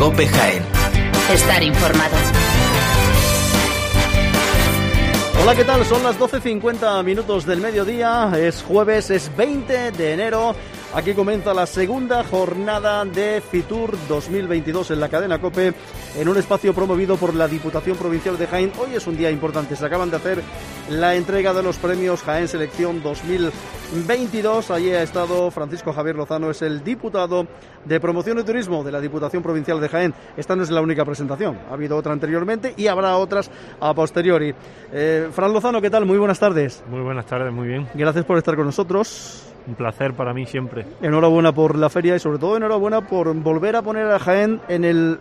COPE Jaén. Estar informado. Hola, ¿qué tal? Son las 12:50 del mediodía, es jueves, es 20 de enero. Aquí comienza la segunda jornada de Fitur 2022 en la cadena COPE, en un espacio promovido por la Diputación Provincial de Jaén. Hoy es un día importante, se acaban de hacer la entrega de los premios Jaén Selección 2022. Allí ha estado Francisco Javier Lozano, es el diputado de Promoción y Turismo de la Diputación Provincial de Jaén. Esta no es la única presentación, ha habido otra anteriormente y habrá otras a posteriori. Fran Lozano, ¿qué tal? Muy buenas tardes. Muy buenas tardes, muy bien. Gracias por estar con nosotros. Un placer para mí siempre. Enhorabuena por la feria y sobre todo enhorabuena por volver a poner a Jaén en el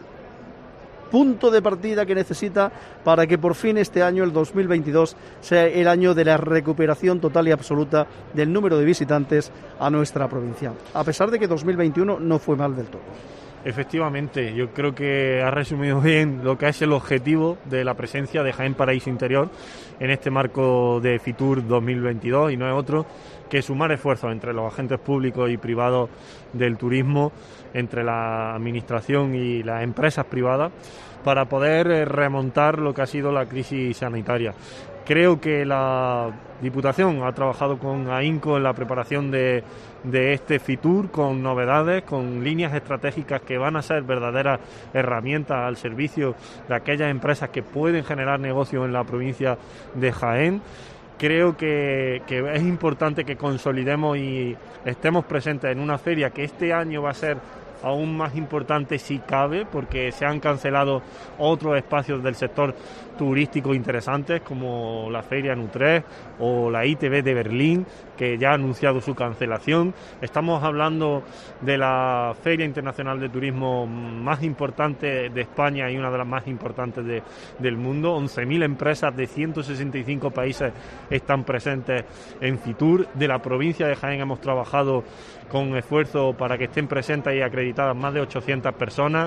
punto de partida que necesita para que por fin este año, el 2022, sea el año de la recuperación total y absoluta del número de visitantes a nuestra provincia. A pesar de que 2021 no fue mal del todo. Efectivamente, yo creo que ha resumido bien lo que es el objetivo de la presencia de Jaén Paraíso Interior en este marco de Fitur 2022 y no es otro que sumar esfuerzos entre los agentes públicos y privados del turismo, entre la administración y las empresas privadas, para poder remontar lo que ha sido la crisis sanitaria. Creo que la Diputación ha trabajado con AINCO en la preparación de este Fitur, con novedades, con líneas estratégicas que van a ser verdaderas herramientas al servicio de aquellas empresas que pueden generar negocio en la provincia de Jaén. Creo que es importante que consolidemos y estemos presentes en una feria que este año va a ser aún más importante si cabe, porque se han cancelado otros espacios del sector turístico interesantes como la Feria en Utrecht o la ITB de Berlín, que ya ha anunciado su cancelación. Estamos hablando de la Feria Internacional de Turismo más importante de España y una de las más importantes del mundo. 11.000 empresas de 165 países están presentes en Fitur. De la provincia de Jaén hemos trabajado con esfuerzo para que estén presentes y acreditadas más de 800 personas,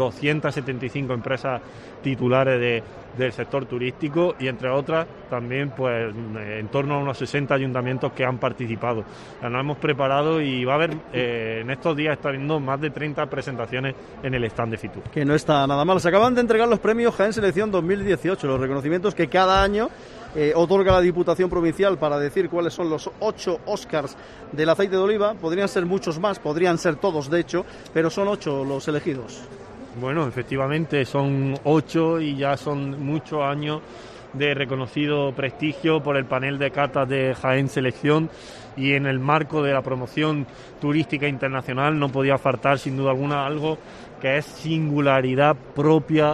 275 empresas titulares del sector turístico y entre otras también pues en torno a unos 60 ayuntamientos que han participado. Nos hemos preparado y va a haber en estos días está habiendo más de 30 presentaciones en el stand de Fitur. Que no está nada mal. Se acaban de entregar los premios Jaén Selección 2018, los reconocimientos que cada año otorga la Diputación Provincial para decir cuáles son los 8 Oscars del aceite de oliva. Podrían ser muchos más, podrían ser todos de hecho, pero son 8 los elegidos. Bueno, efectivamente son 8 y ya son muchos años de reconocido prestigio por el panel de catas de Jaén Selección, y en el marco de la promoción turística internacional no podía faltar sin duda alguna algo que es singularidad propia,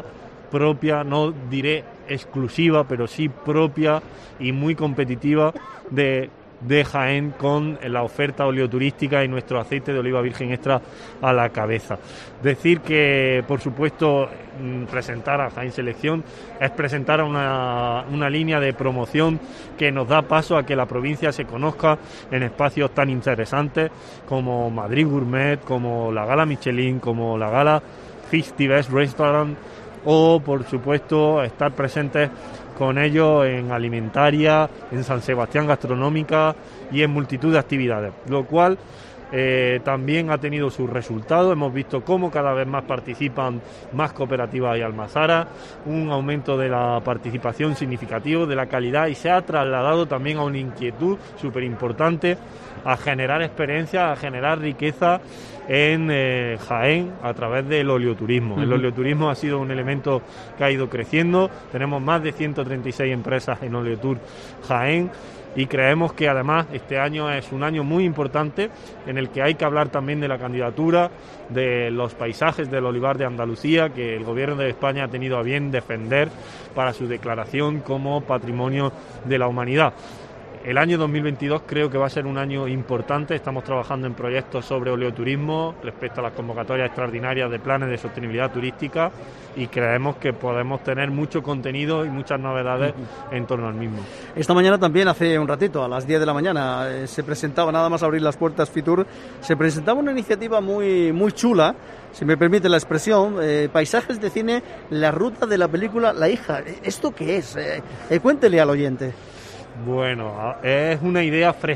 no diré exclusiva, pero sí propia y muy competitiva de Jaén, con la oferta oleoturística y nuestro aceite de oliva virgen extra a la cabeza. Decir que, por supuesto, presentar a Jaén Selección es presentar una línea de promoción que nos da paso a que la provincia se conozca en espacios tan interesantes como Madrid Gourmet, como la Gala Michelin, como la Gala 50 Best Restaurant, o por supuesto estar presentes con ellos en Alimentaria, en San Sebastián Gastronómica y en multitud de actividades, lo cual también ha tenido sus resultados. Hemos visto cómo cada vez más participan más cooperativas y almazaras, un aumento de la participación significativo, de la calidad, y se ha trasladado también a una inquietud súper importante a generar experiencias, a generar riqueza en Jaén a través del oleoturismo. El oleoturismo ha sido un elemento que ha ido creciendo. Tenemos más de 136 empresas en Oleotur Jaén y creemos que además este año es un año muy importante en el que hay que hablar también de la candidatura de los paisajes del olivar de Andalucía, que el Gobierno de España ha tenido a bien defender para su declaración como Patrimonio de la Humanidad. El año 2022 creo que va a ser un año importante. Estamos trabajando en proyectos sobre oleoturismo respecto a las convocatorias extraordinarias de planes de sostenibilidad turística, y creemos que podemos tener mucho contenido y muchas novedades en torno al mismo. Esta mañana también, hace un ratito, a las 10 de la mañana, se presentaba, nada más abrir las puertas Fitur, se presentaba una iniciativa muy, muy chula, si me permite la expresión, paisajes de cine, la ruta de la película La hija. ¿Esto qué es? Cuéntele al oyente. Bueno, es una idea fresca,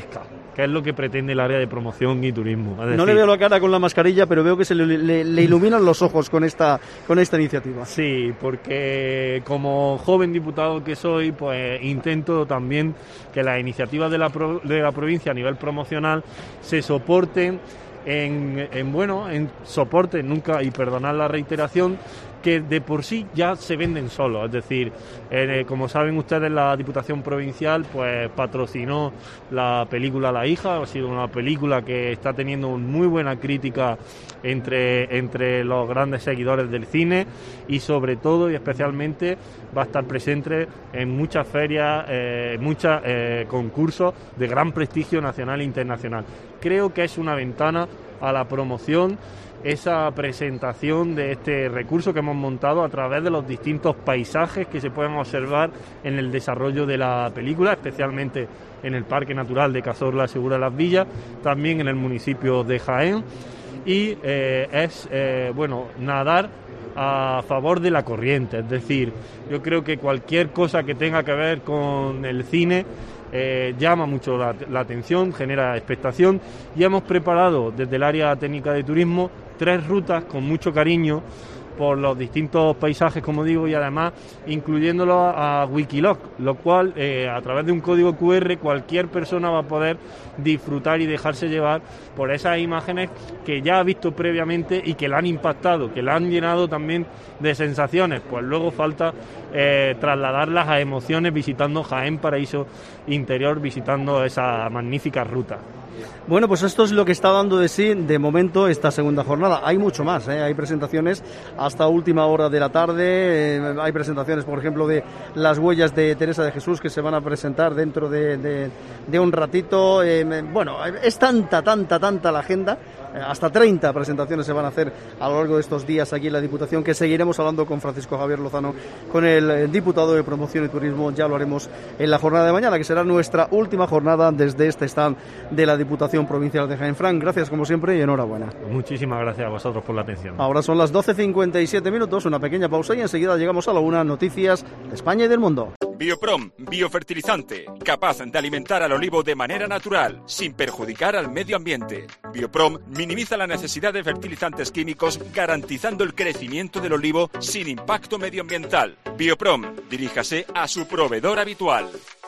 que es lo que pretende el área de promoción y turismo. Es decir, no le veo la cara con la mascarilla, pero veo que se le iluminan los ojos con esta iniciativa. Sí, porque como joven diputado que soy, pues intento también que las iniciativas de la provincia a nivel promocional se soporten en soporte, nunca, y perdonad la reiteración, que de por sí ya se venden solos. Es decir, como saben ustedes, la Diputación Provincial pues patrocinó la película La hija. Ha sido una película que está teniendo muy buena crítica entre los grandes seguidores del cine, y sobre todo y especialmente va a estar presente en muchas ferias, muchos concursos de gran prestigio nacional e internacional. Creo que es una ventana a la promoción esa presentación de este recurso que hemos montado a través de los distintos paisajes que se pueden observar en el desarrollo de la película, especialmente en el Parque Natural de Cazorla Segura de las Villas, también en el municipio de Jaén, y nadar a favor de la corriente. Es decir, yo creo que cualquier cosa que tenga que ver con el cine llama mucho la atención, genera expectación, y hemos preparado desde el área técnica de turismo 3 rutas con mucho cariño por los distintos paisajes, como digo, y además incluyéndolo a Wikiloc, lo cual a través de un código QR cualquier persona va a poder disfrutar y dejarse llevar por esas imágenes que ya ha visto previamente y que la han impactado, que la han llenado también de sensaciones. Pues luego falta trasladarlas a emociones visitando Jaén Paraíso Interior, visitando esa magnífica ruta. Bueno, pues esto es lo que está dando de sí de momento esta segunda jornada. Hay mucho más, hay presentaciones hasta última hora de la tarde, hay presentaciones, por ejemplo, de las huellas de Teresa de Jesús que se van a presentar dentro de un ratito. Es tanta la agenda, hasta 30 presentaciones se van a hacer a lo largo de estos días aquí en la Diputación, que seguiremos hablando con Francisco Javier Lozano, con el diputado de Promoción y Turismo. Ya lo haremos en la jornada de mañana, que será nuestra última jornada desde este stand de la Diputación Provincial de Jaén. Fran, gracias como siempre y enhorabuena. Muchísimas gracias a vosotros por la atención. Ahora son las 12:57, una pequeña pausa y enseguida llegamos a la 1, noticias de España y del mundo. Bioprom, biofertilizante, capaz de alimentar al olivo de manera natural, sin perjudicar al medio ambiente. Bioprom minimiza la necesidad de fertilizantes químicos, garantizando el crecimiento del olivo sin impacto medioambiental. Bioprom, diríjase a su proveedor habitual.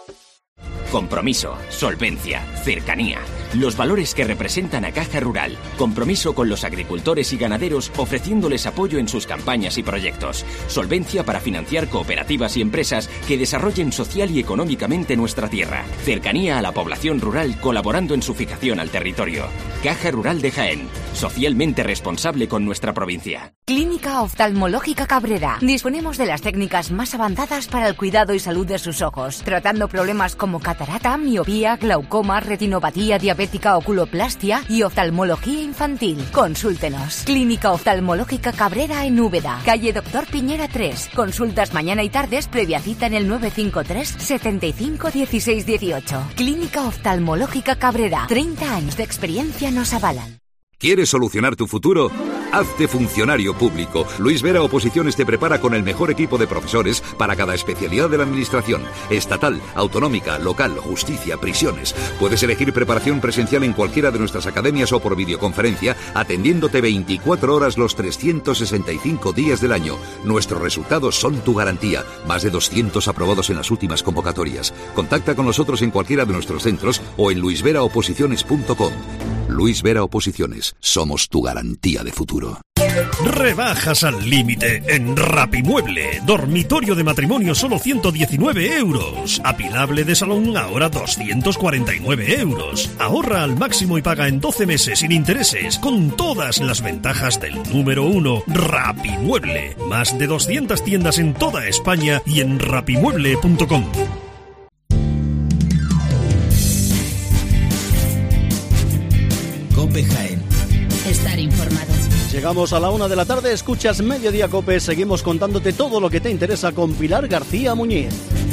Compromiso, solvencia, cercanía. Los valores que representan a Caja Rural. Compromiso con los agricultores y ganaderos, ofreciéndoles apoyo en sus campañas y proyectos. Solvencia para financiar cooperativas y empresas que desarrollen social y económicamente nuestra tierra. Cercanía a la población rural, colaborando en su fijación al territorio. Caja Rural de Jaén. Socialmente responsable con nuestra provincia. Clínica Oftalmológica Cabrera. Disponemos de las técnicas más avanzadas para el cuidado y salud de sus ojos, tratando problemas como catarata, miopía, glaucoma, retinopatía diabética, oculoplastia y oftalmología infantil. Consúltenos. Clínica Oftalmológica Cabrera en Úbeda, calle Doctor Piñera 3. Consultas mañana y tardes, previa cita en el 953 75 16 18. Clínica Oftalmológica Cabrera. 30 años de experiencia nos avalan. ¿Quieres solucionar tu futuro? Hazte funcionario público. Luis Vera Oposiciones te prepara con el mejor equipo de profesores para cada especialidad de la administración. Estatal, autonómica, local, justicia, prisiones. Puedes elegir preparación presencial en cualquiera de nuestras academias o por videoconferencia, atendiéndote 24 horas los 365 días del año. Nuestros resultados son tu garantía. Más de 200 aprobados en las últimas convocatorias. Contacta con nosotros en cualquiera de nuestros centros o en luisveraoposiciones.com. Luis Vera Oposiciones. Somos tu garantía de futuro. Rebajas al límite en Rapimueble. Dormitorio de matrimonio solo 119 euros. Apilable de salón ahora 249 euros. Ahorra al máximo y paga en 12 meses sin intereses, con todas las ventajas del número 1, Rapimueble. Más de 200 tiendas en toda España y en rapimueble.com. COPE Jaén. Estar informado. Llegamos a la 1 de la tarde, escuchas Mediodía COPE, seguimos contándote todo lo que te interesa con Pilar García Muñiz.